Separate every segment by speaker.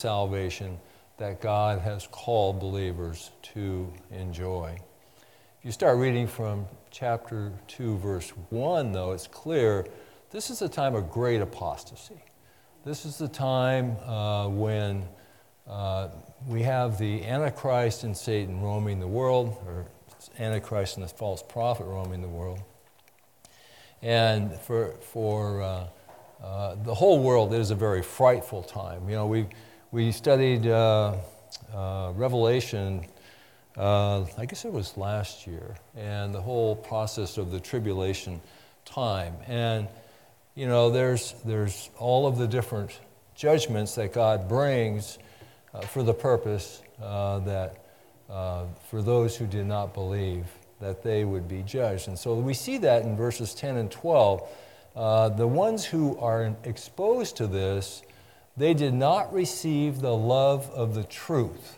Speaker 1: salvation that God has called believers to enjoy. If you start reading from chapter 2, verse 1, though, it's clear this is a time of great apostasy. This is the time when we have the Antichrist and Satan roaming the world, or Antichrist and the false prophet roaming the world. And for the whole world, it is a very frightful time. You know, we studied Revelation, I guess it was last year, and the whole process of the tribulation time. And, you know, there's all of the different judgments that God brings for the purpose that for those who did not believe that they would be judged. And so we see that in verses 10 and 12. The ones who are exposed to this, they did not receive the love of the truth,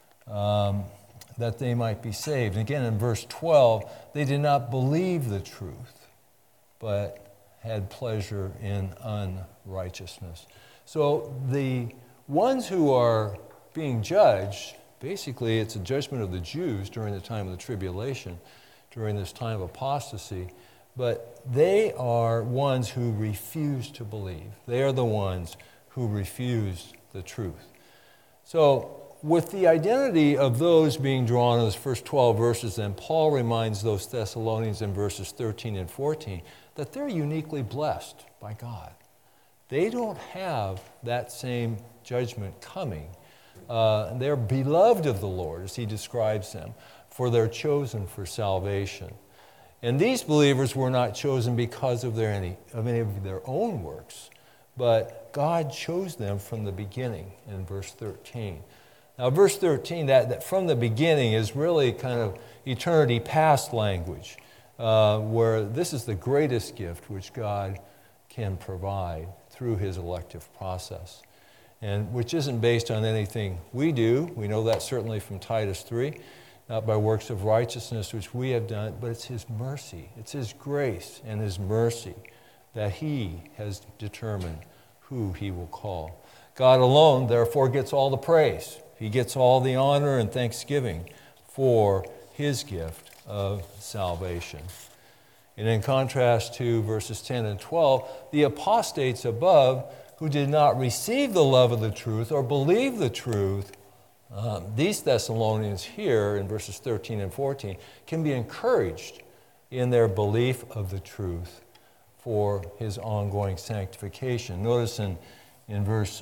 Speaker 1: that they might be saved. And again, in verse 12, they did not believe the truth, but had pleasure in unrighteousness. So the ones who are being judged, basically it's a judgment of the Jews during the time of the tribulation, during this time of apostasy, but they are ones who refuse to believe. They are the ones who refuse the truth. So with the identity of those being drawn in those first 12 verses, then Paul reminds those Thessalonians in verses 13 and 14 that they're uniquely blessed by God. They don't have that same judgment coming. They're beloved of the Lord, as he describes them, for they're chosen for salvation. And these believers were not chosen because of any of their own works, but God chose them from the beginning in verse 13. Now, verse 13, that from the beginning is really kind of eternity past language, where this is the greatest gift which God can provide through his elective process, and which isn't based on anything we do. We know that certainly from Titus 3, not by works of righteousness which we have done, but it's his mercy. It's his grace and his mercy that he has determined who he will call. God alone, therefore, gets all the praise. He gets all the honor and thanksgiving for his gift of salvation. And in contrast to verses 10 and 12, the apostates above who did not receive the love of the truth or believe the truth, these Thessalonians here in verses 13 and 14 can be encouraged in their belief of the truth for his ongoing sanctification. Notice in verse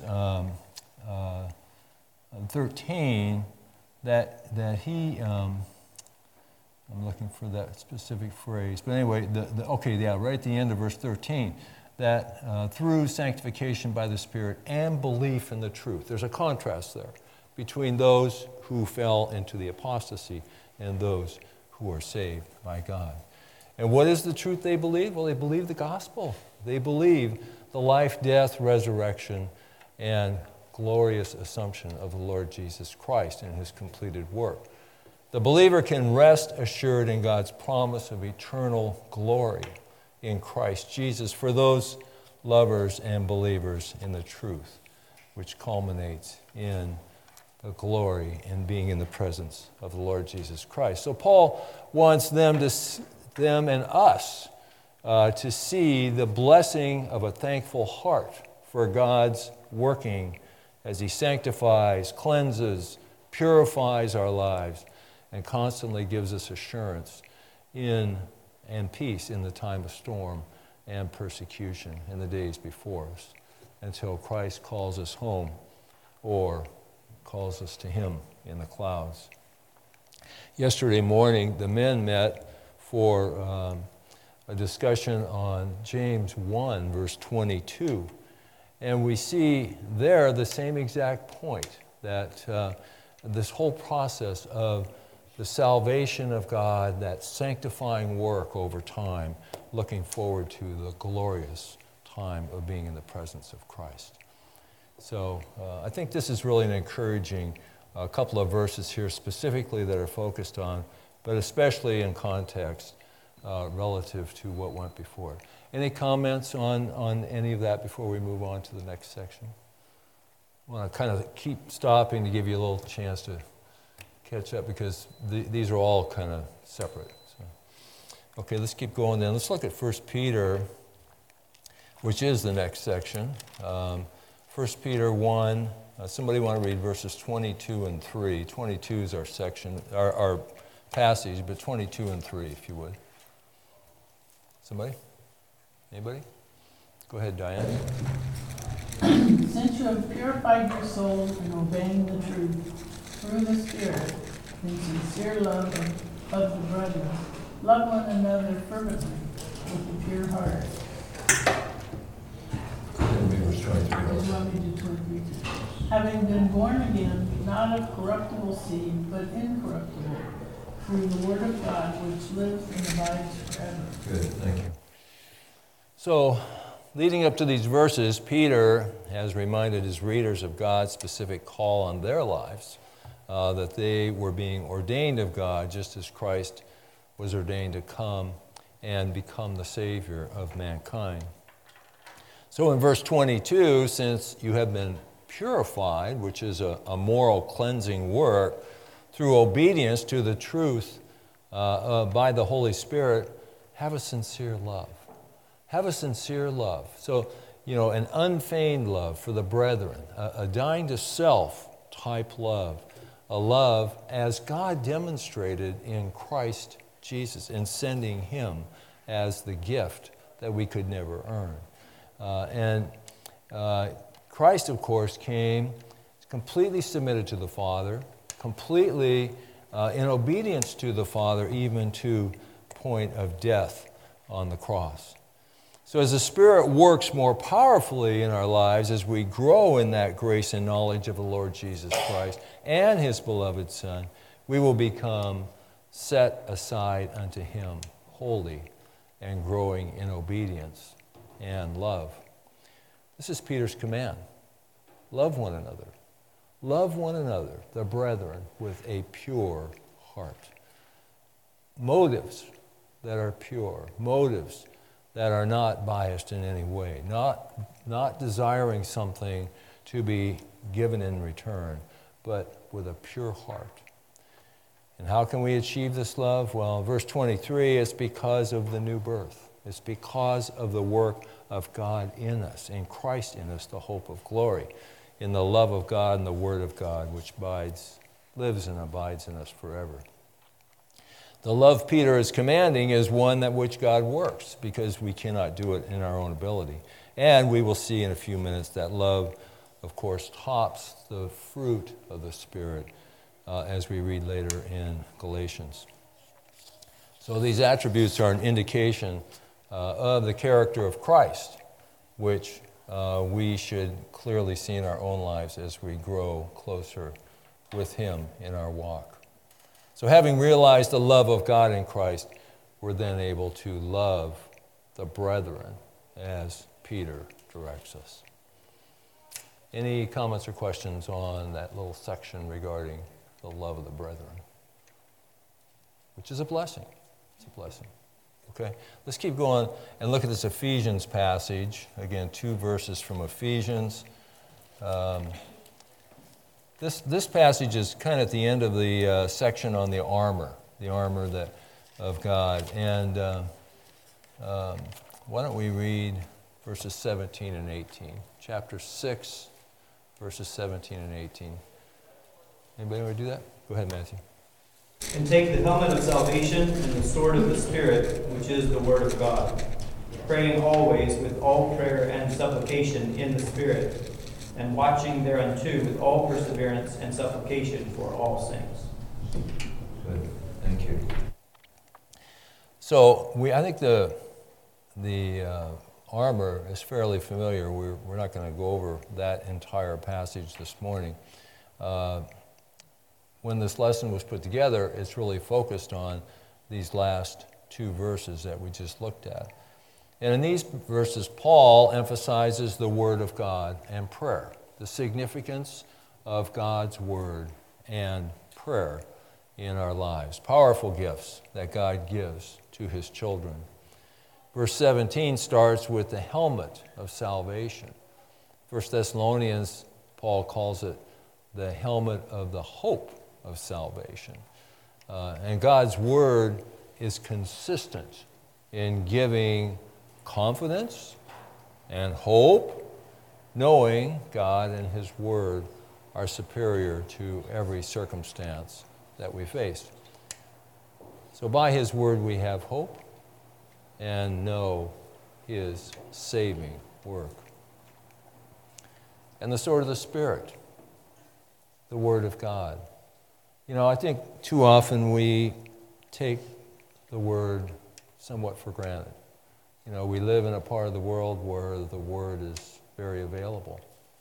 Speaker 1: 13 that he, I'm looking for that specific phrase, but anyway, right at the end of verse 13, that through sanctification by the Spirit and belief in the truth. There's a contrast there between those who fell into the apostasy and those who are saved by God. And what is the truth they believe? Well, they believe the gospel. They believe the life, death, resurrection, and glorious assumption of the Lord Jesus Christ and his completed work. The believer can rest assured in God's promise of eternal glory in Christ Jesus for those lovers and believers in the truth, which culminates in the glory in being in the presence of the Lord Jesus Christ. So Paul wants them and us to see the blessing of a thankful heart for God's working as he sanctifies, cleanses, purifies our lives, and constantly gives us assurance and peace in the time of storm and persecution in the days before us, until Christ calls us home or calls us to him in the clouds. Yesterday morning, the men met for a discussion on James 1, verse 22. And we see there the same exact point, that this whole process of the salvation of God, that sanctifying work over time, looking forward to the glorious time of being in the presence of Christ. So I think this is really an encouraging couple of verses here specifically that are focused on, but especially in context relative to what went before. Any comments on any of that before we move on to the next section? I want to kind of keep stopping to give you a little chance to catch up because these are all kind of separate. So. Okay, let's keep going then. Let's look at 1 Peter, which is the next section. 1 Peter 1, somebody want to read verses 22 and 3. 22 is our section, our passage, but 22 and 3, if you would. Somebody? Anybody? Go ahead, Diane.
Speaker 2: Since you have purified your souls in obeying the truth through the Spirit, in sincere love of the brethren, love one another fervently with a pure heart. Having been born again, not of corruptible seed, but incorruptible, through the word of God, which lives and abides forever.
Speaker 1: Good, thank you. So, leading up to these verses, Peter has reminded his readers of God's specific call on their lives, that they were being ordained of God just as Christ was ordained to come and become the Savior of mankind. So in verse 22, since you have been purified, which is a moral cleansing work, through obedience to the truth by the Holy Spirit, have a sincere love. Have a sincere love. So, an unfeigned love for the brethren, a dying to self type love, a love as God demonstrated in Christ Jesus, in sending Him as the gift that we could never earn. Christ, of course, came completely submitted to the Father, completely in obedience to the Father, even to point of death on the cross. So as the Spirit works more powerfully in our lives, as we grow in that grace and knowledge of the Lord Jesus Christ and His beloved Son, we will become set aside unto Him, holy and growing in obedience and love. This is Peter's command. Love one another. Love one another, the brethren, with a pure heart. Motives that are pure. Motives that are not biased in any way. Not desiring something to be given in return, but with a pure heart. And how can we achieve this love? Well, verse 23, it's because of the new birth. It's because of the work of God in us, in Christ in us, the hope of glory, in the love of God and the Word of God, which lives and abides in us forever. The love Peter is commanding is one that which God works, because we cannot do it in our own ability. And we will see in a few minutes that love, of course, tops the fruit of the Spirit, as we read later in Galatians. So these attributes are an indication of the character of Christ, which we should clearly see in our own lives as we grow closer with Him in our walk. So having realized the love of God in Christ, we're then able to love the brethren as Peter directs us. Any comments or questions on that little section regarding the love of the brethren? Which is a blessing. It's a blessing. Okay, let's keep going and look at this Ephesians passage. Again, 2 verses from Ephesians. This passage is kind of at the end of the section on the armor of God. And why don't we read verses 17 and 18? Chapter 6, verses 17 and 18. Anybody want to do that? Go ahead, Matthew.
Speaker 3: And take the helmet of salvation and the sword of the Spirit, which is the Word of God, praying always with all prayer and supplication in the Spirit, and watching thereunto with all perseverance and supplication for all saints.
Speaker 1: Good. Thank you. So I think the armor is fairly familiar. We're not going to go over that entire passage this morning. When this lesson was put together, it's really focused on these last 2 verses that we just looked at. And in these verses, Paul emphasizes the Word of God and prayer, the significance of God's Word and prayer in our lives. Powerful gifts that God gives to His children. Verse 17 starts with the helmet of salvation. 1 Thessalonians, Paul calls it the helmet of the hope of salvation. And God's word is consistent in giving confidence and hope, knowing God and his word are superior to every circumstance that we face. So by his word we have hope and know his saving work. And the sword of the Spirit, the word of God. You know, I think too often we take the word somewhat for granted. You know, we live in a part of the world where the word is very available.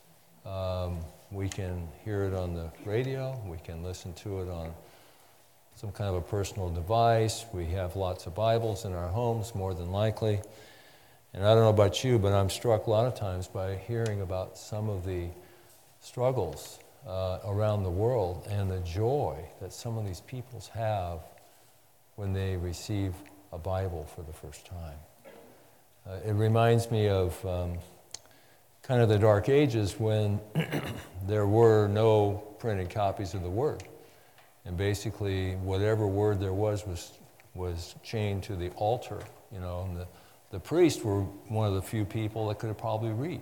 Speaker 1: We can hear it on the radio, we can listen to it on some kind of a personal device. We have lots of Bibles in our homes, more than likely. And I don't know about you, but I'm struck a lot of times by hearing about some of the struggles around the world and the joy that some of these peoples have when they receive a Bible for the first time. It reminds me of kind of the Dark Ages when there were no printed copies of the Word. And basically, whatever word there was chained to the altar, you know, and the priests were one of the few people that could probably read.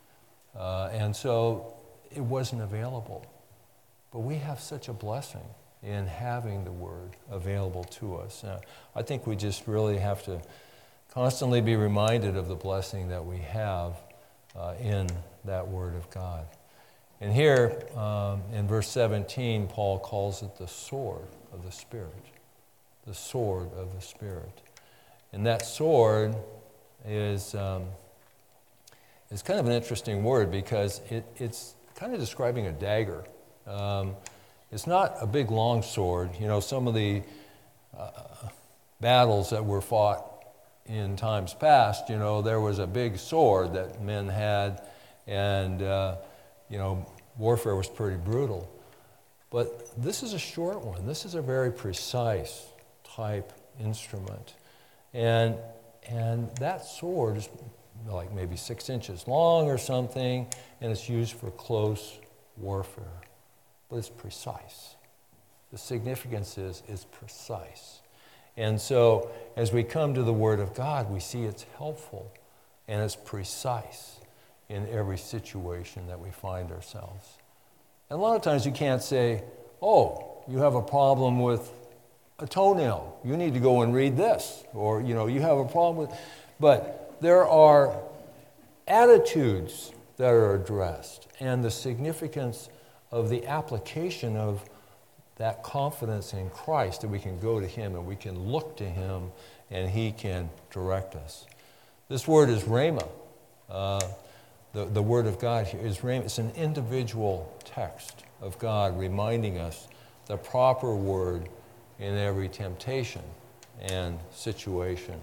Speaker 1: And so it wasn't available. But we have such a blessing in having the word available to us. I think we just really have to constantly be reminded of the blessing that we have in that word of God. And here, in verse 17, Paul calls it the sword of the Spirit. The sword of the Spirit. And that sword is kind of an interesting word because it's kind of describing a dagger. It's not a big long sword. You know, some of the battles that were fought in times past, you know, there was a big sword that men had, and you know, warfare was pretty brutal. But this is a short one. This is a very precise type instrument. And that sword is like maybe 6 inches long or something, and it's used for close warfare. But it's precise. The significance is it's precise. And so as we come to the Word of God, we see it's helpful and it's precise in every situation that we find ourselves. And a lot of times you can't say, oh, you have a problem with a toenail. You need to go and read this. Or, you know, you have a problem with... But there are attitudes that are addressed and the significance of the application of that confidence in Christ, that we can go to Him and we can look to Him and He can direct us. This word is rhema. The word of God here is rhema. It's an individual text of God reminding us the proper word in every temptation and situation.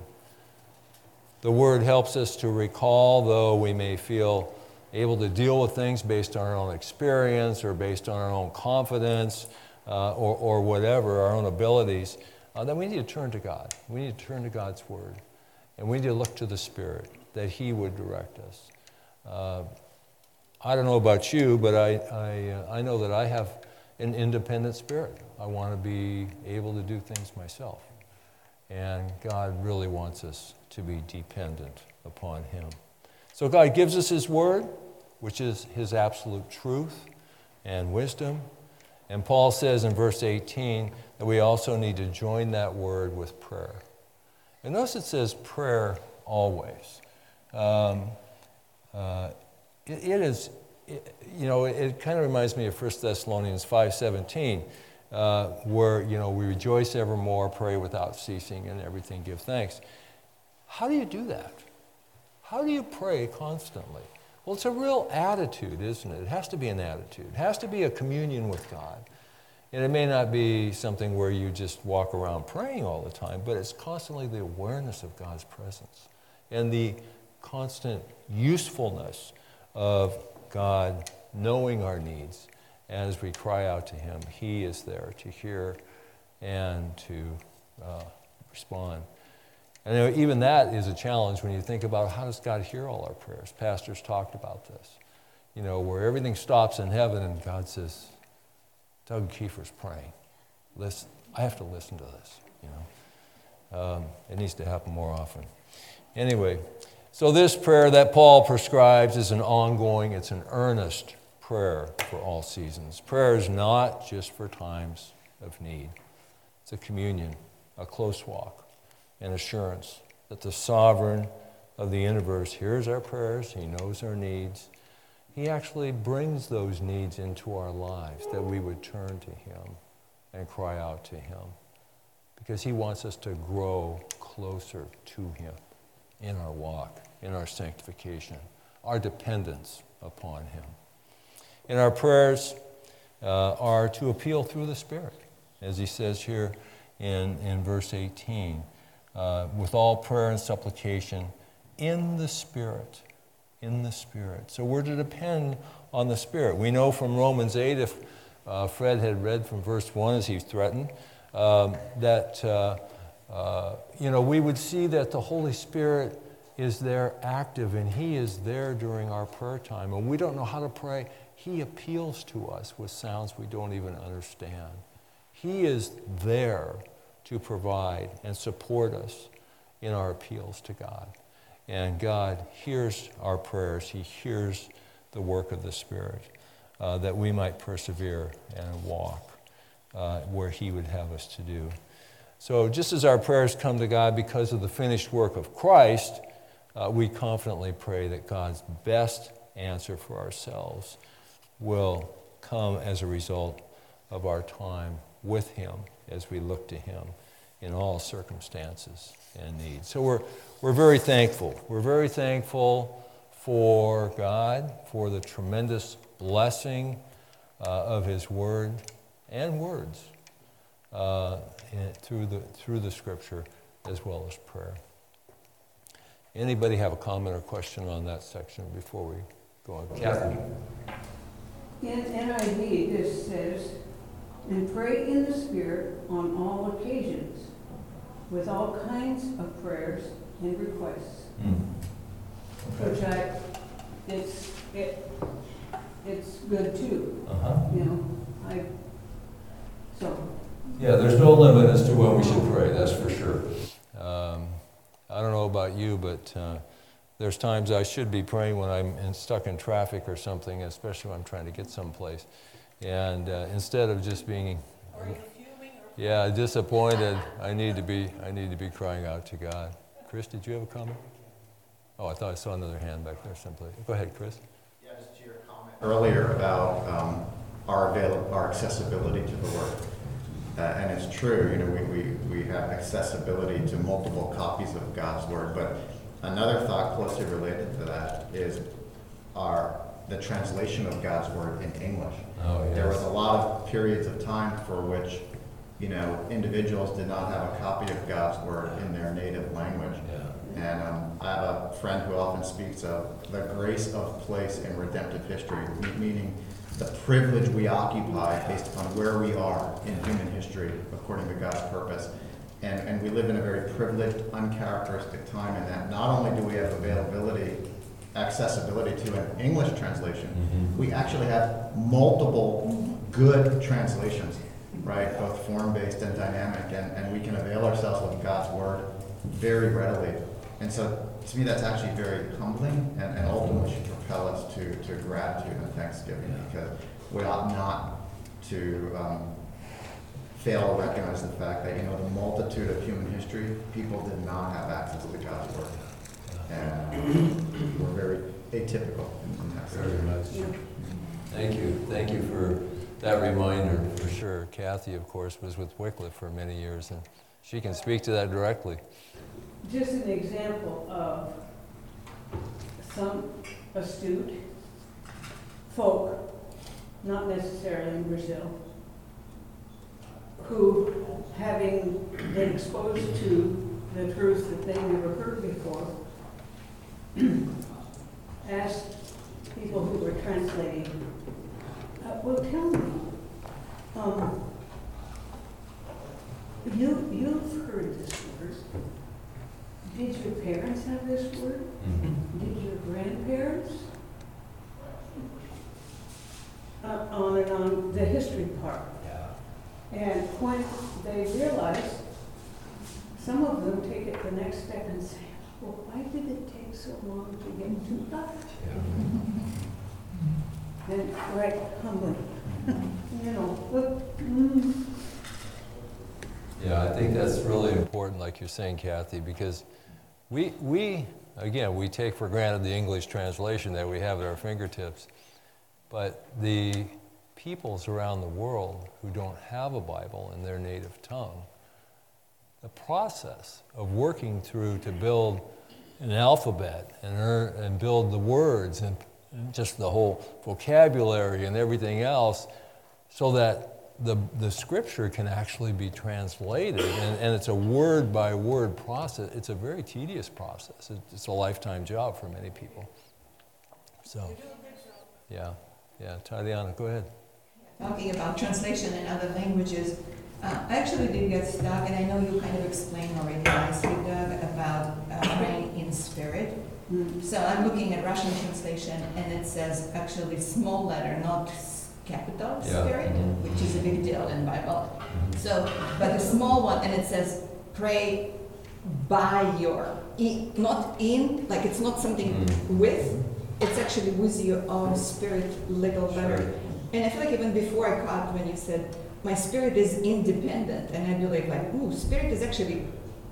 Speaker 1: The word helps us to recall, though we may feel able to deal with things based on our own experience or based on our own confidence or whatever, our own abilities, then we need to turn to God. We need to turn to God's word. And we need to look to the Spirit, that He would direct us. I don't know about you, but I know that I have an independent spirit. I want to be able to do things myself. And God really wants us to be dependent upon Him. So God gives us His word, which is His absolute truth and wisdom. And Paul says in verse 18 that we also need to join that word with prayer. And notice it says prayer always. It kind of reminds me of 1 Thessalonians 5:17, where, you know, we rejoice evermore, pray without ceasing, and everything give thanks. How do you do that? How do you pray constantly? Well, it's a real attitude, isn't it? It has to be an attitude. It has to be a communion with God. And it may not be something where you just walk around praying all the time, but it's constantly the awareness of God's presence and the constant usefulness of God knowing our needs. And as we cry out to Him, He is there to hear and to respond. And even that is a challenge when you think about how does God hear all our prayers. Pastors talked about this. where everything stops in heaven and God says, Doug Kiefer's praying. Listen, I have to listen to this, It needs to happen more often. Anyway, so this prayer that Paul prescribes is an ongoing, it's an earnest prayer for all seasons. Prayer is not just for times of need. It's a communion, a close walk, an assurance that the sovereign of the universe hears our prayers, he knows our needs. He actually brings those needs into our lives, that we would turn to him and cry out to him, because he wants us to grow closer to him in our walk, in our sanctification, our dependence upon him. And our prayers are to appeal through the Spirit, as he says here in verse 18, with all prayer and supplication in the Spirit. In the Spirit. So we're to depend on the Spirit. We know from Romans 8, if Fred had read from verse 1 as he threatened, that we would see that the Holy Spirit is there active, and he is there during our prayer time. And we don't know how to pray. He appeals to us with sounds we don't even understand. He is there to provide and support us in our appeals to God. And God hears our prayers. He hears the work of the Spirit, that we might persevere and walk where he would have us to do. So just as our prayers come to God because of the finished work of Christ, we confidently pray that God's best answer for ourselves will come as a result of our time with him as we look to him in all circumstances and needs. So we're very thankful. We're very thankful for God, for the tremendous blessing of his word and words through the scripture as well as prayer. Anybody have a comment or question on that section before we go on? Kathy?
Speaker 4: In NIV, this says, and pray in the Spirit on all occasions, with all kinds of prayers and requests. Which it's good too.
Speaker 1: Yeah, there's no limit as to when we should pray, that's for sure. I don't know about you, but there's times I should be praying when I'm stuck in traffic or something, especially when I'm trying to get someplace. And instead of just being disappointed, I need to be crying out to God. Chris, did you have a comment? Oh, I thought I saw another hand back there someplace. Go ahead, Chris.
Speaker 5: Yeah, just to your comment earlier about our accessibility to the Word. And it's true, we have accessibility to multiple copies of God's Word, but another thought closely related to that is the translation of God's Word in English.
Speaker 1: Oh, yes.
Speaker 5: There was a lot of periods of time for which, individuals did not have a copy of God's Word in their native language.
Speaker 1: Yeah.
Speaker 5: And I have a friend who often speaks of the grace of place in redemptive history, meaning the privilege we occupy based upon where we are in human history according to God's purpose. And we live in a very privileged, uncharacteristic time in that not only do we have accessibility to an English translation, we actually have multiple good translations, right? Both form-based and dynamic, and we can avail ourselves of God's Word very readily. And so to me that's actually very humbling and ultimately should propel us to gratitude and thanksgiving, because we ought not to fail to recognize the fact that, the multitude of human history, people did not have access to God's Word. And we're very atypical in that sense.
Speaker 1: Very much. Thank you for that reminder, for sure. Kathy, of course, was with Wycliffe for many years, and she can speak to that directly.
Speaker 4: Just an example of some astute folk, not necessarily in Brazil, who, having been exposed to the truth that they never heard before, asked people who were translating, well, tell me, you've heard this word. Did your parents have this word? Did your grandparents? elementary part. And when they realize, some of them take it the next step and say, well, why did it take so long to get to that? And right, humbly, look,
Speaker 1: Yeah, I think that's really important, like you're saying, Kathy, because we take for granted the English translation that we have at our fingertips, but the peoples around the world who don't have a Bible in their native tongue, the process of working through to build an alphabet and build the words and just the whole vocabulary and everything else so that the scripture can actually be translated, and it's a word-by-word process. It's a very tedious process. It's a lifetime job for many people. So, yeah. Tatiana, go ahead.
Speaker 6: Talking about translation in other languages, I actually did get stuck, and I know you kind of explained already nicely, Doug, about praying in spirit. So I'm looking at Russian translation, and it says actually small letter, not capital spirit, which is a big deal in the Bible. So, but the small one, and it says pray by your, not in, like it's not something with, it's actually with your own spirit, little letter. And I feel like even before I caught when you said, my spirit is independent, and I believe like, ooh, spirit is actually,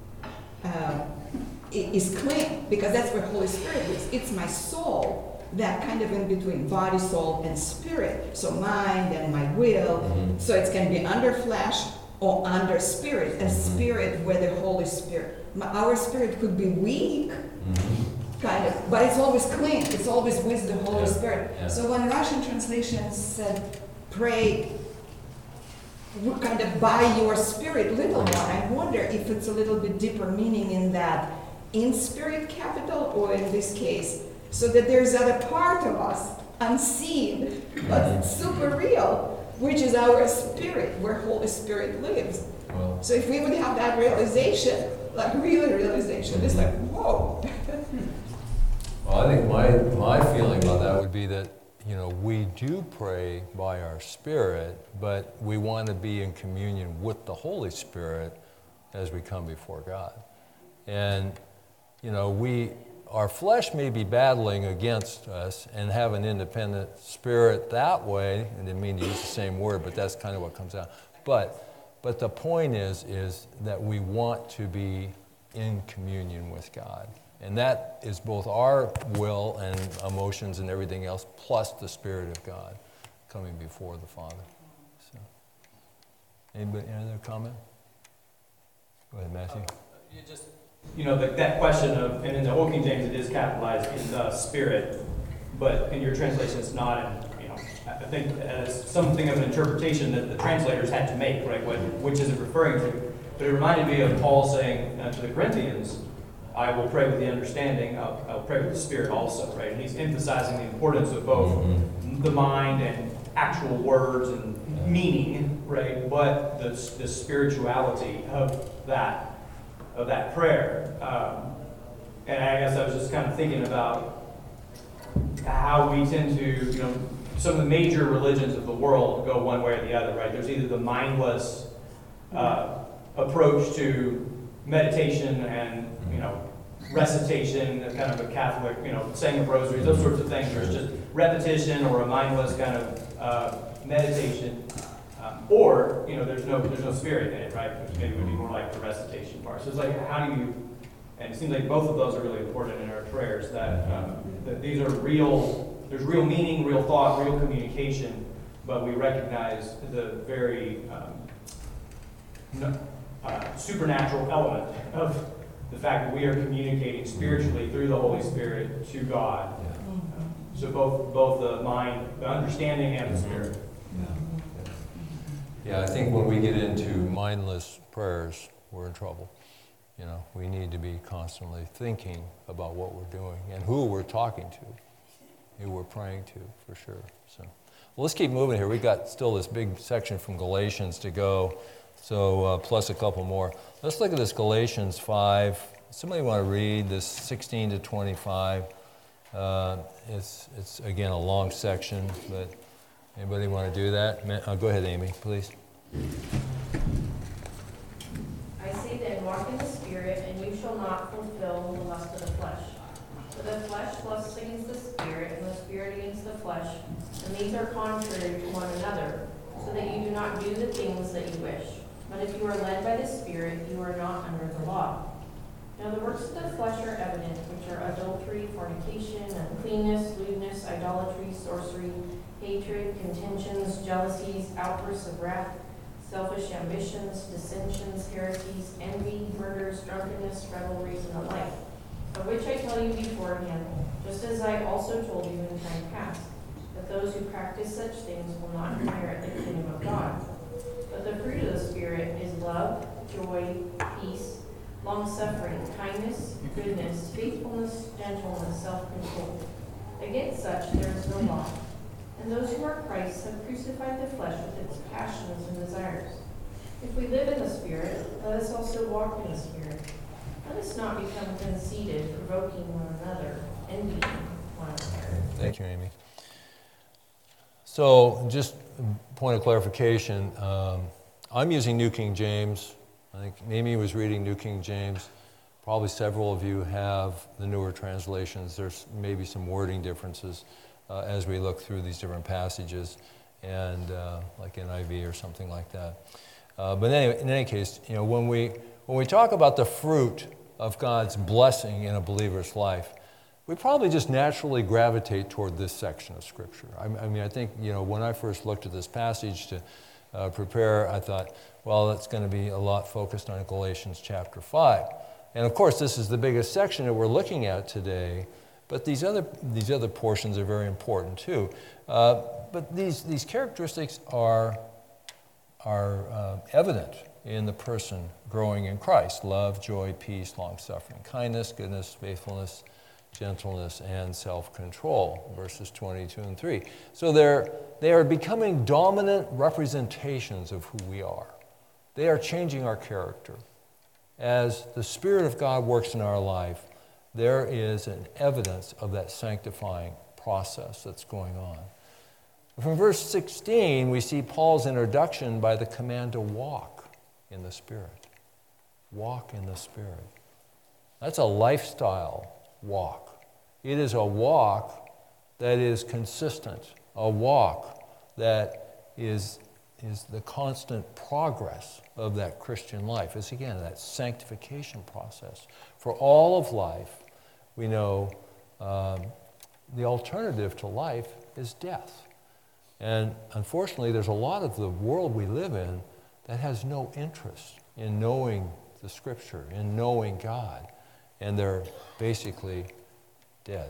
Speaker 6: is clean, because that's where Holy Spirit is. It's my soul, that kind of in between body, soul, and spirit. So mind and my will. So it can be under flesh or under spirit, a spirit where the Holy Spirit. Our spirit could be weak, kind of, but it's always clean. It's always with the Holy Spirit. So when Russian translation said, pray kind of by your spirit, little one, I wonder if it's a little bit deeper meaning in that in spirit capital, or in this case, so that there's other part of us, unseen, but super real, which is our spirit, where Holy Spirit lives.
Speaker 1: Well,
Speaker 6: So if we would have that realization, like real realization, it's like, whoa.
Speaker 1: well, I think my feeling about that would be that, we do pray by our spirit, but we want to be in communion with the Holy Spirit as we come before God. And, our flesh may be battling against us and have an independent spirit that way. I didn't mean to use the same word, but that's kind of what comes out. But the point is that we want to be in communion with God. And that is both our will and emotions and everything else, plus the Spirit of God coming before the Father. So, any other comment? Go ahead, Matthew.
Speaker 3: That question of, and in the Old King James it is capitalized in the Spirit, but in your translation it's not. And I think as something of an interpretation that the translators had to make, right? Which is it referring to? But it reminded me of Paul saying to the Corinthians, I will pray with the understanding, I'll pray with the Spirit also, right? And he's emphasizing the importance of both the mind and actual words and meaning, right? But the spirituality of that prayer. And I guess I was just kind of thinking about how we tend to, some of the major religions of the world go one way or the other, right? There's either the mindless approach to meditation and, recitation, kind of a Catholic, saying of rosaries, those sorts of things. There's just repetition or a mindless kind of meditation. Or, there's no spirit in it, right? Which maybe would be more like the recitation part. So it's like, how do you, and it seems like both of those are really important in our prayers, that these are real, there's real meaning, real thought, real communication, but we recognize the very supernatural element of the fact that we are communicating spiritually through the Holy Spirit to God. So both the mind, the understanding, and the spirit.
Speaker 1: Yeah, I think when we get into mindless prayers, we're in trouble. We need to be constantly thinking about what we're doing and who we're talking to, who we're praying to, for sure. So, well, let's keep moving here. We've got still this big section from Galatians to go, so plus a couple more. Let's look at this Galatians 5. Somebody want to read this 16 to 25? It's again a long section, but Anybody want to do that? Go ahead, Amy, please.
Speaker 7: I say then, walk in the Spirit, and you shall not fulfill the lust of the flesh. For the flesh lusts against the Spirit, and the Spirit against the flesh, and these are contrary to one another, so that you do not do the things that you wish. But if you are led by the Spirit, you are not under the law. Now the works of the flesh are evident, which are adultery, fornication, uncleanness, lewdness, idolatry, sorcery, hatred, contentions, jealousies, outbursts of wrath, selfish ambitions, dissensions, heresies, envy, murders, drunkenness, revelries, and the like, of which I tell you beforehand, just as I also told you in time past, that those who practice such things will not inherit the kingdom of God. But the fruit of the Spirit is love, joy, peace, long-suffering, kindness, goodness, faithfulness, gentleness, self-control. Against such there is no law. And those who are Christ's have crucified the flesh with its passions and desires. If we live in the Spirit, let us also walk in the Spirit. Let us not become conceited, provoking one another, envying one another.
Speaker 1: Thank you, Amy. So, just a point of clarification. I'm using New King James. I think Amy was reading New King James. Probably several of you have the newer translations. There's maybe some wording differences as we look through these different passages, and like NIV or something like that. But anyway, in any case, you know, when we talk about the fruit of God's blessing in a believer's life, we probably just naturally gravitate toward this section of Scripture. I mean, I think, you know, when I first looked at this passage to prepare, I thought, well, it's going to be a lot focused on Galatians chapter 5. And of course, this is the biggest section that we're looking at today, but these other portions are very important too. But these characteristics are evident in the person growing in Christ: love, joy, peace, long-suffering, kindness, goodness, faithfulness, gentleness, and self-control, verses 22 and 3. So they are becoming dominant representations of who we are. They are changing our character. As the Spirit of God works in our life, there is an evidence of that sanctifying process that's going on. From verse 16, we see Paul's introduction by the command to walk in the Spirit. Walk in the Spirit. That's a lifestyle walk. It is a walk that is consistent, a walk that is the constant progress of that Christian life. It's, again, that sanctification process. For all of life, we know the alternative to life is death. And unfortunately, there's a lot of the world we live in that has no interest in knowing the Scripture, in knowing God, and they're basically dead.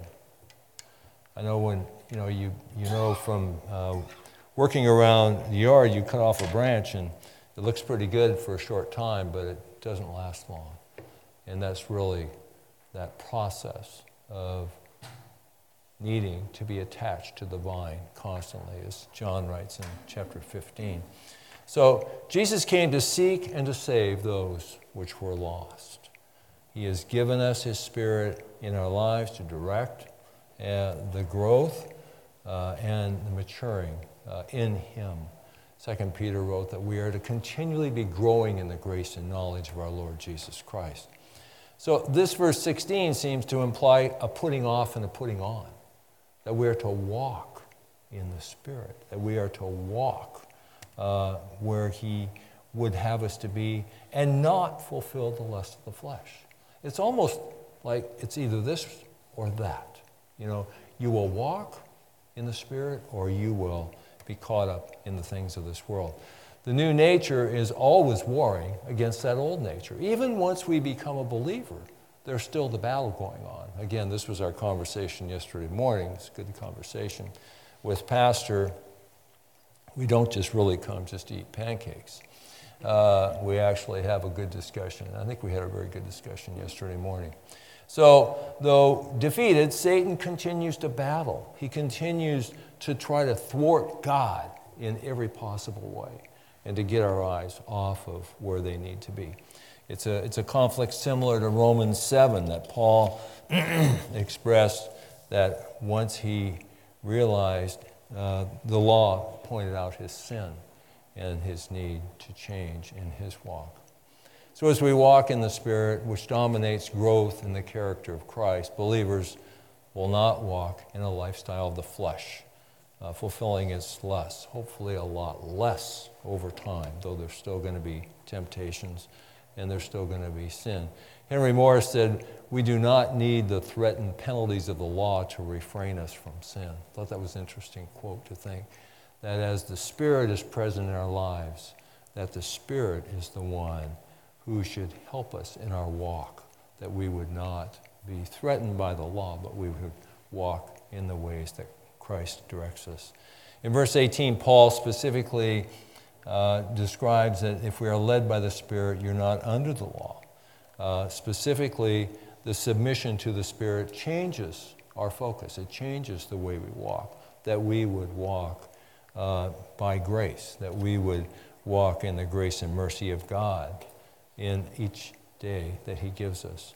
Speaker 1: I know when you know from working around the yard, you cut off a branch and it looks pretty good for a short time, but it doesn't last long. And that's really that process of needing to be attached to the vine constantly, as John writes in chapter 15. So Jesus came to seek and to save those which were lost. He has given us His Spirit in our lives to direct the growth and the maturing in Him. 2 Peter wrote that we are to continually be growing in the grace and knowledge of our Lord Jesus Christ. So this verse 16 seems to imply a putting off and a putting on, that we are to walk in the Spirit, that we are to walk where He would have us to be and not fulfill the lust of the flesh. It's almost like it's either this or that. You know, you will walk in the Spirit or you will be caught up in the things of this world. The new nature is always warring against that old nature. Even once we become a believer, there's still the battle going on. Again, this was our conversation yesterday morning. It's a good conversation with Pastor. We don't just really come just to eat pancakes. We actually have a good discussion. I think we had a very good discussion yesterday morning. So, though defeated, Satan continues to battle. He continues to try to thwart God in every possible way and to get our eyes off of where they need to be. It's a conflict similar to Romans 7 that Paul expressed, that once he realized the law pointed out his sin and his need to change in his walk. So as we walk in the Spirit, which dominates growth in the character of Christ, believers will not walk in a lifestyle of the flesh, fulfilling its lust, hopefully a lot less over time, though there's still going to be temptations and there's still going to be sin. Henry Morris said, "We do not need the threatened penalties of the law to refrain us from sin." I thought that was an interesting quote to think, that as the Spirit is present in our lives, that the Spirit is the one who should help us in our walk, that we would not be threatened by the law, but we would walk in the ways that Christ directs us. In verse 18, Paul specifically describes that if we are led by the Spirit, you're not under the law. Specifically, the submission to the Spirit changes our focus. It changes the way we walk, that we would walk by grace, that we would walk in the grace and mercy of God in each day that he gives us,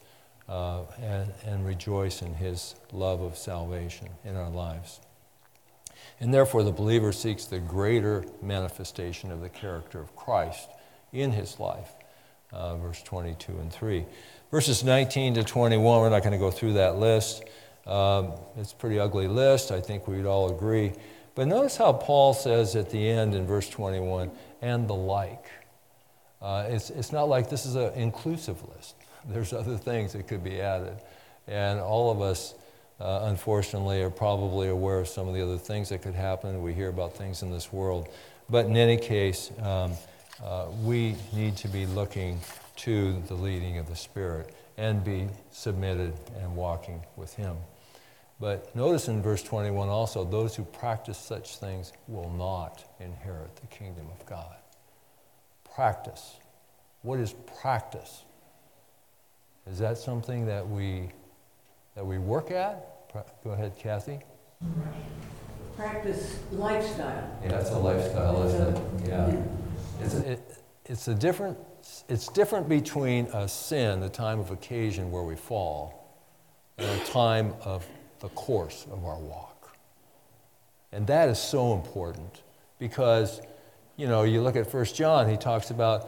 Speaker 1: and rejoice in his love of salvation in our lives. And therefore, the believer seeks the greater manifestation of the character of Christ in his life. Verse 22 and 3. Verses 19 to 21, we're not going to go through that list. It's a pretty ugly list, I think we'd all agree. But notice how Paul says at the end in verse 21, and the like. It's not like this is an inclusive list. There's other things that could be added. And all of us, unfortunately, are probably aware of some of the other things that could happen. We hear about things in this world. But in any case, we need to be looking to the leading of the Spirit and be submitted and walking with him. But notice in verse 21 also, those who practice such things will not inherit the kingdom of God. Practice. What is practice? Is that something that we work at? Go ahead, Kathy.
Speaker 4: Practice lifestyle.
Speaker 1: Yeah, it's a lifestyle, isn't it? Yeah. It's different between a sin, a time of occasion where we fall, and a time of the course of our walk. And that is so important because, you look at 1 John, he talks about,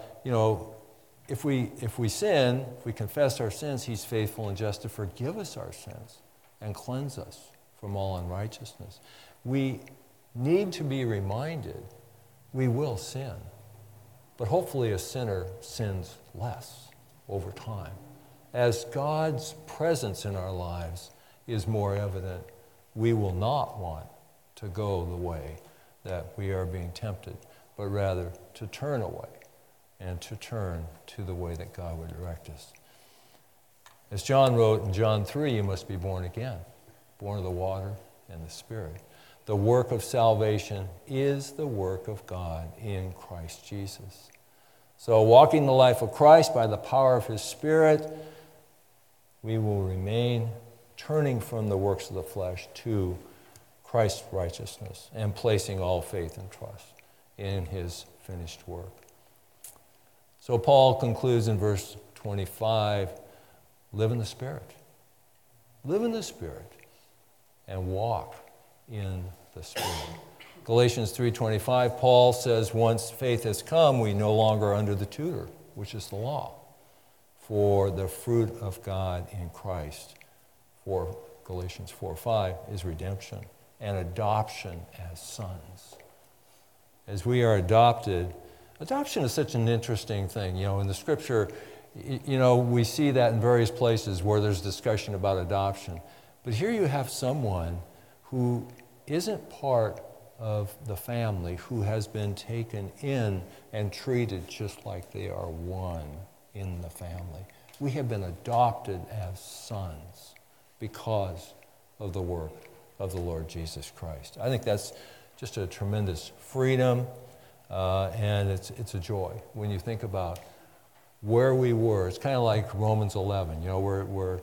Speaker 1: if we sin, if we confess our sins, he's faithful and just to forgive us our sins and cleanse us from all unrighteousness. We need to be reminded we will sin, but hopefully a sinner sins less over time. As God's presence in our lives is more evident, we will not want to go the way that we are being tempted, but rather to turn away and to turn to the way that God would direct us. As John wrote in John 3, you must be born again, born of the water and the Spirit. The work of salvation is the work of God in Christ Jesus. So walking the life of Christ by the power of his Spirit, we will remain turning from the works of the flesh to Christ's righteousness and placing all faith and trust in his finished work. So Paul concludes in verse 25, live in the Spirit. Live in the Spirit and walk in the Spirit. Galatians 3:25, Paul says, once faith has come, we no longer are under the tutor, which is the law, for the fruit of God in Christ. For Galatians 4:5 is redemption and adoption as sons. As we are adopted, adoption is such an interesting thing. In the Scripture, we see that in various places where there's discussion about adoption. But here you have someone who isn't part of the family, who has been taken in and treated just like they are one in the family. We have been adopted as sons because of the work of the Lord Jesus Christ. I think that's just a tremendous freedom, and it's a joy when you think about where we were. It's kind of like Romans 11, where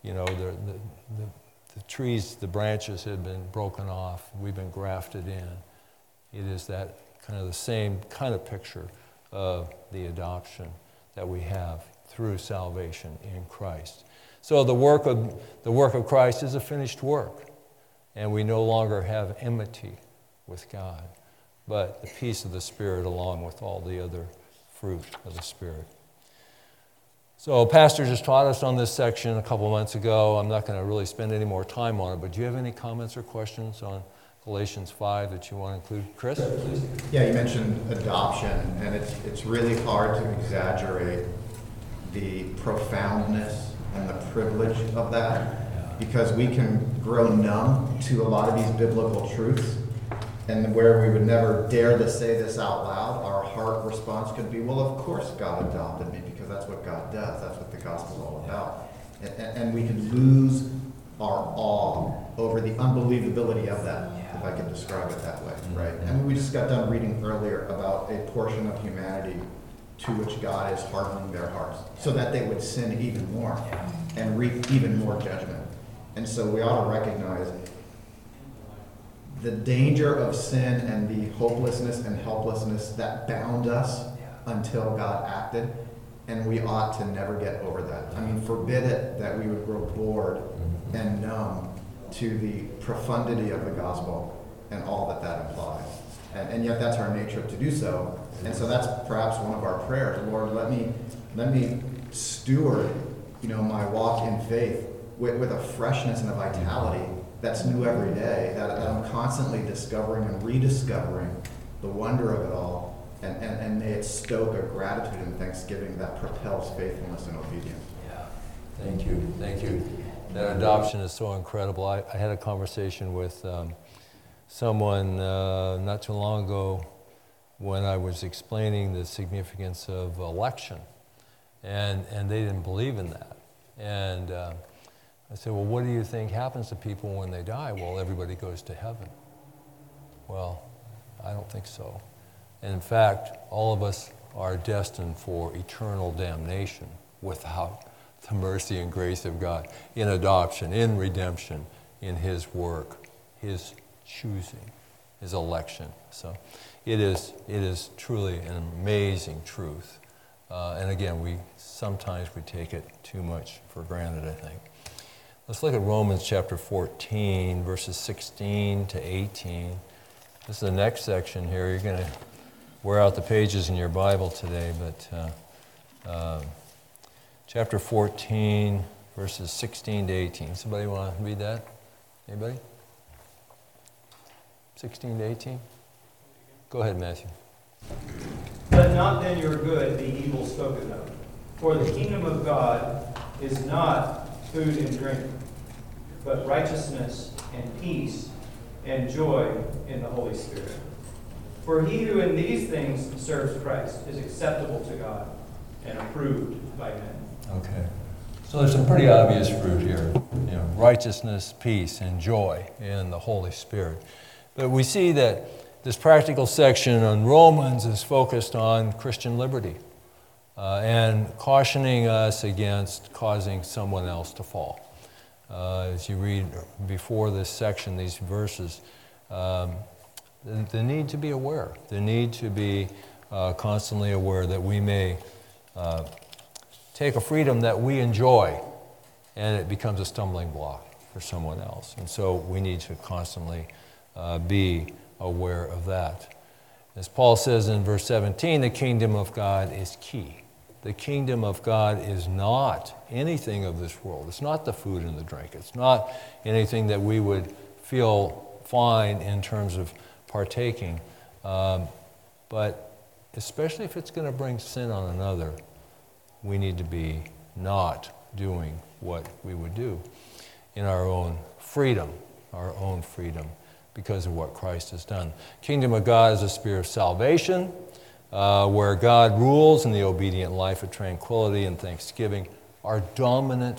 Speaker 1: the trees, the branches had been broken off. We've been grafted in. It is that kind of the same kind of picture of the adoption that we have through salvation in Christ. So the work of Christ is a finished work, and we no longer have enmity with God, but the peace of the Spirit along with all the other fruit of the Spirit. So Pastor just taught us on this section a couple months ago. I'm not going to really spend any more time on it, but do you have any comments or questions on Galatians 5 that you want to include? Chris, please.
Speaker 5: Yeah, you mentioned adoption, and it's really hard to exaggerate the profoundness and the privilege of that, because we can grow numb to a lot of these biblical truths, and where we would never dare to say this out loud, our heart response could be, well, of course God adopted me, because that's what God does. That's what the gospel is all about. And we can lose our awe over the unbelievability of that, if I could describe it that way, right? And we just got done reading earlier about a portion of humanity to which God is hardening their hearts, so that they would sin even more and reap even more judgment. And so we ought to recognize the danger of sin and the hopelessness and helplessness that bound us until God acted, and we ought to never get over that. I mean, forbid it that we would grow bored and numb to the profundity of the gospel and all that that implies. And yet that's our nature to do so. And so that's perhaps one of our prayers. Lord, let me steward, my walk in faith with a freshness and a vitality that's new every day, that I'm constantly discovering and rediscovering the wonder of it all, and may it stoke a gratitude and thanksgiving that propels faithfulness and obedience.
Speaker 1: Yeah, thank you. That adoption is so incredible. I had a conversation with someone not too long ago when I was explaining the significance of election, and they didn't believe in that. And I said, well, what do you think happens to people when they die? Well, everybody goes to heaven. Well, I don't think so. And in fact, all of us are destined for eternal damnation without the mercy and grace of God in adoption, in redemption, in His work, His choosing, His election. So it is truly an amazing truth. And again, sometimes we take it too much for granted, I think. Let's look at Romans chapter 14, verses 16 to 18. This is the next section here. You're going to wear out the pages in your Bible today, but chapter 14, verses 16 to 18. Somebody want to read that? Anybody? 16 to 18? Go ahead, Matthew.
Speaker 3: Let not then your good be evil spoken of. For the kingdom of God is not food and drink, but righteousness and peace and joy in the Holy Spirit. For he who in these things serves Christ is acceptable to God and approved by men.
Speaker 1: Okay. So there's some pretty obvious fruit here. Righteousness, peace, and joy in the Holy Spirit. But we see that this practical section on Romans is focused on Christian liberty and cautioning us against causing someone else to fall. As you read before this section, these verses, the need to be aware, the need to be constantly aware that we may take a freedom that we enjoy and it becomes a stumbling block for someone else. And so we need to constantly be aware of that. As Paul says in verse 17, the kingdom of God is key. The kingdom of God is not anything of this world. It's not the food and the drink. It's not anything that we would feel fine in terms of partaking. But especially if it's going to bring sin on another, we need to be not doing what we would do in our own freedom, because of what Christ has done. Kingdom of God is a spirit of salvation, where God rules and the obedient life of tranquility and thanksgiving are dominant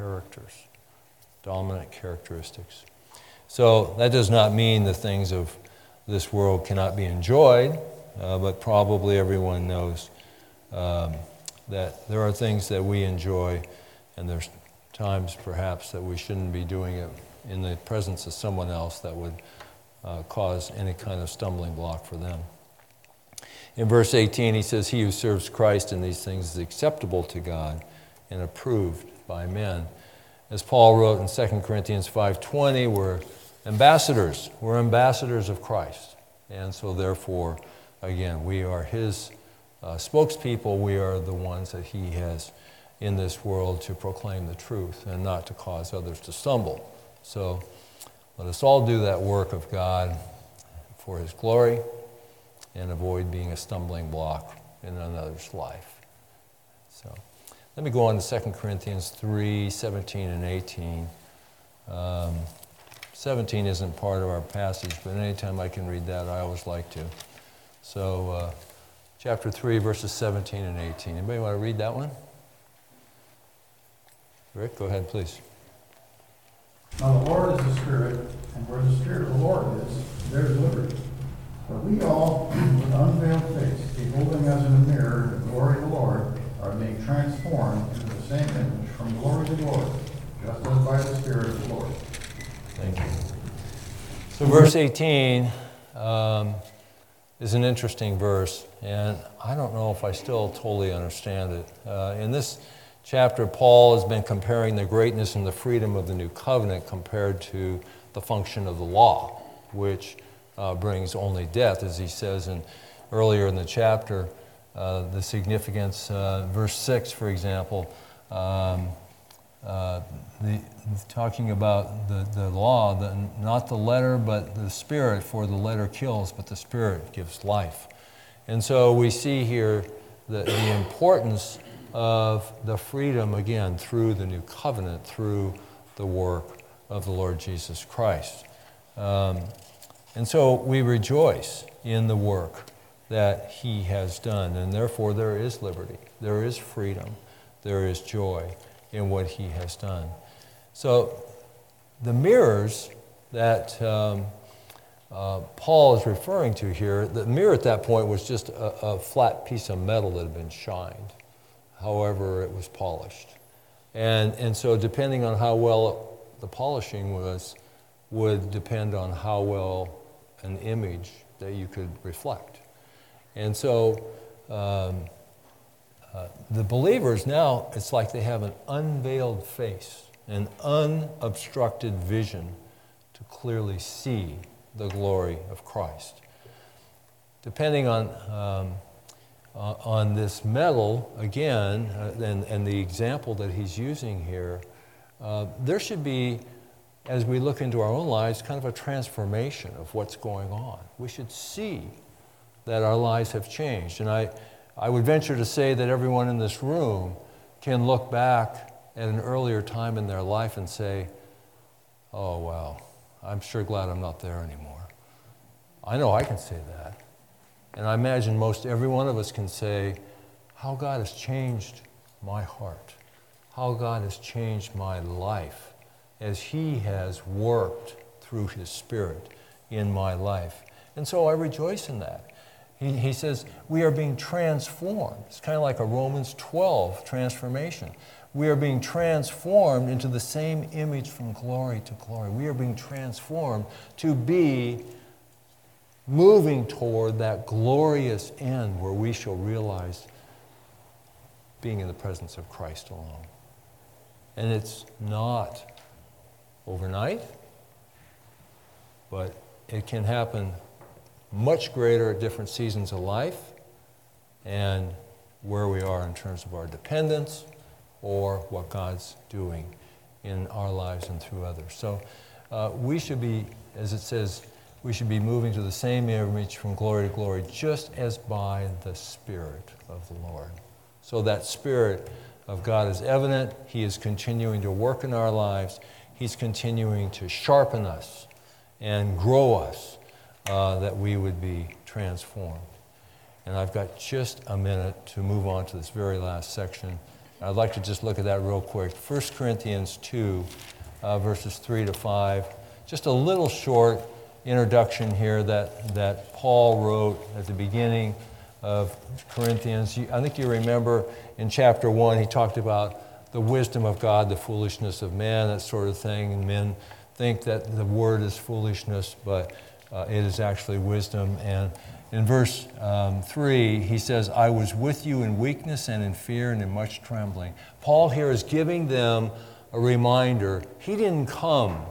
Speaker 1: characteristics. So that does not mean the things of this world cannot be enjoyed, but probably everyone knows that there are things that we enjoy, and there's times perhaps that we shouldn't be doing it in the presence of someone else that would cause any kind of stumbling block for them. In verse 18, he says, he who serves Christ in these things is acceptable to God and approved by men. As Paul wrote in 2 Corinthians 5:20, where ambassadors. We're ambassadors of Christ. And so therefore, again, we are his spokespeople. We are the ones that he has in this world to proclaim the truth and not to cause others to stumble. So let us all do that work of God for his glory and avoid being a stumbling block in another's life. So let me go on to 2 Corinthians 3, 17 and 18. 17 isn't part of our passage, but anytime I can read that, I always like to. So chapter 3, verses 17 and 18. Anybody want to read that one? Rick, go ahead, please.
Speaker 8: Now the Lord is the Spirit, and where the Spirit of the Lord is, there is liberty. But we all, with unveiled face, beholding as in a mirror the glory of the Lord, are being transformed into the same image from glory to glory, just as by the Spirit of the Lord.
Speaker 1: Thank you. So verse 18 is an interesting verse, and I don't know if I still totally understand it. In this chapter, Paul has been comparing the greatness and the freedom of the new covenant compared to the function of the law, which brings only death, as he says earlier in the chapter. The significance, verse 6, for example, talking about the law, not the letter, but the Spirit, for the letter kills, but the Spirit gives life. And so we see here the importance of the freedom, again, through the new covenant, through the work of the Lord Jesus Christ. And so we rejoice in the work that he has done, and therefore there is liberty, there is freedom, there is joy in what he has done. So the mirrors that Paul is referring to here, the mirror at that point was just a flat piece of metal that had been shined. However, it was polished. And so depending on how well the polishing was, would depend on how well an image that you could reflect. And so the believers now, it's like they have an unveiled face, an unobstructed vision to clearly see the glory of Christ. Depending on this metal, again, and the example that he's using here, there should be, as we look into our own lives, kind of a transformation of what's going on. We should see that our lives have changed. And I would venture to say that everyone in this room can look back at an earlier time in their life and say, oh, wow, I'm sure glad I'm not there anymore. I know I can say that. And I imagine most every one of us can say, how God has changed my heart, how God has changed my life as he has worked through his Spirit in my life. And so I rejoice in that. He says, we are being transformed. It's kind of like a Romans 12 transformation. We are being transformed into the same image from glory to glory. We are being transformed to be moving toward that glorious end where we shall realize being in the presence of Christ alone. And it's not overnight, but it can happen much greater at different seasons of life and where we are in terms of our dependence or what God's doing in our lives and through others. So we should be, as it says, we should be moving to the same image from glory to glory, just as by the Spirit of the Lord. So that Spirit of God is evident. He is continuing to work in our lives. He's continuing to sharpen us and grow us, that we would be transformed. And I've got just a minute to move on to this very last section. I'd like to just look at that real quick. 1 Corinthians 2, verses 3 to 5. Just a little short introduction here that Paul wrote at the beginning of Corinthians. I think you remember in chapter 1, he talked about the wisdom of God, the foolishness of man, that sort of thing. And men think that the word is foolishness, but it is actually wisdom. And in verse 3, he says, I was with you in weakness and in fear and in much trembling. Paul here is giving them a reminder. He didn't come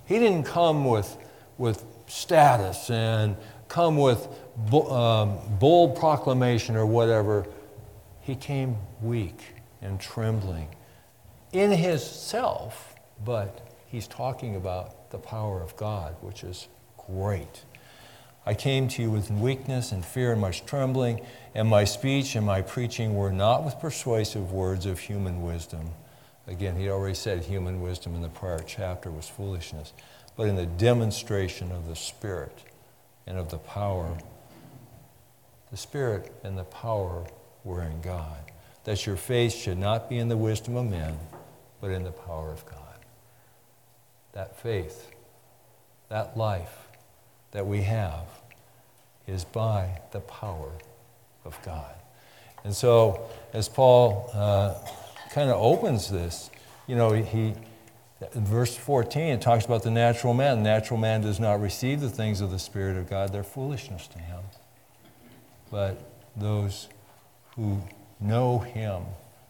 Speaker 1: He didn't come with status and come with bold proclamation or whatever. He came weak and trembling in his self, but he's talking about the power of God, which is great. I came to you with weakness and fear and much trembling, and my speech and my preaching were not with persuasive words of human wisdom. Again, he already said human wisdom in the prior chapter was foolishness, but in the demonstration of the Spirit and of the power. The Spirit and the power were in God, that your faith should not be in the wisdom of men, but in the power of God. That faith, that life that we have is by the power of God. And so, as Paul kind of opens this, in verse 14, it talks about the natural man. The natural man does not receive the things of the Spirit of God. They're foolishness to him. But those who know him,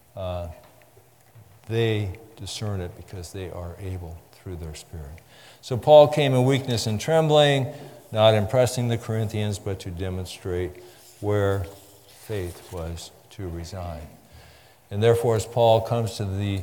Speaker 1: they discern it because they are able through their Spirit. So Paul came in weakness and trembling, not impressing the Corinthians, but to demonstrate where faith was to reside. And therefore, as Paul comes to the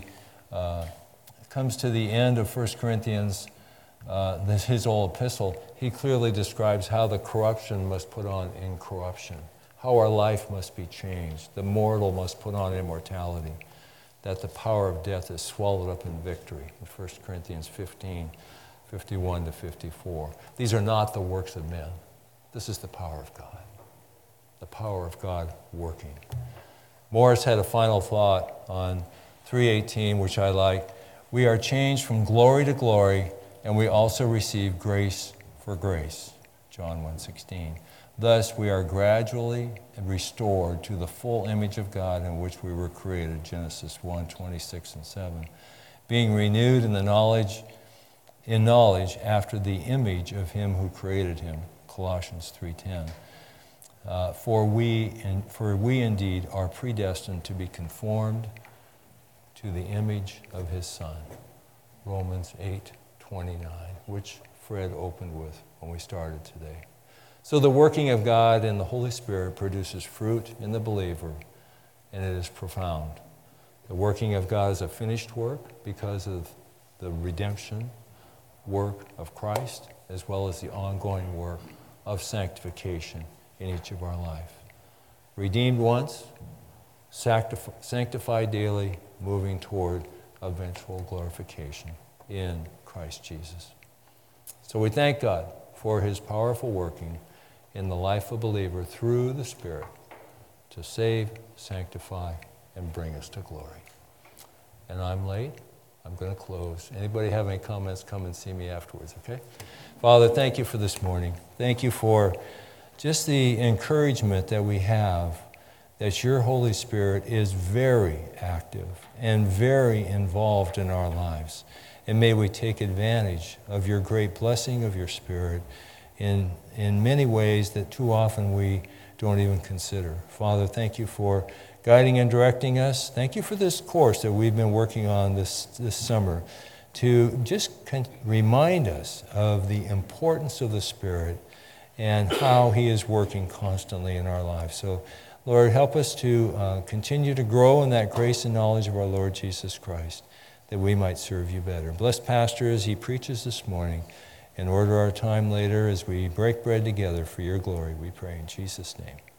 Speaker 1: end of 1 Corinthians, his whole epistle, he clearly describes how the corruption must put on incorruption, how our life must be changed, the mortal must put on immortality, that the power of death is swallowed up in victory, in 1 Corinthians 15, 51 to 54. These are not the works of men. This is the power of God. The power of God working. Morris had a final thought on 3:18, which I like. We are changed from glory to glory, and we also receive grace for grace. John 1:16. Thus we are gradually restored to the full image of God in which we were created. Genesis 1:26 and 7. Being renewed in knowledge after the image of him who created him. Colossians 3:10. For we indeed are predestined to be conformed to the image of his Son. Romans 8:29, which Fred opened with when we started today. So the working of God and the Holy Spirit produces fruit in the believer, and it is profound. The working of God is a finished work because of the redemption work of Christ, as well as the ongoing work of sanctification in each of our life. Redeemed once, sanctified daily, moving toward eventual glorification in Christ Jesus. So we thank God for his powerful working in the life of a believer through the Spirit to save, sanctify, and bring us to glory. And I'm late. I'm going to close. Anybody have any comments, come and see me afterwards, okay? Father, thank you for this morning. Thank you for just the encouragement that we have that your Holy Spirit is very active and very involved in our lives. And may we take advantage of your great blessing of your Spirit in many ways that too often we don't even consider. Father, thank you for guiding and directing us. Thank you for this course that we've been working on this summer to just remind us of the importance of the Spirit and how he is working constantly in our lives. So, Lord, help us to continue to grow in that grace and knowledge of our Lord Jesus Christ, that we might serve you better. Bless Pastor as he preaches this morning, and order our time later as we break bread together for your glory, we pray in Jesus' name.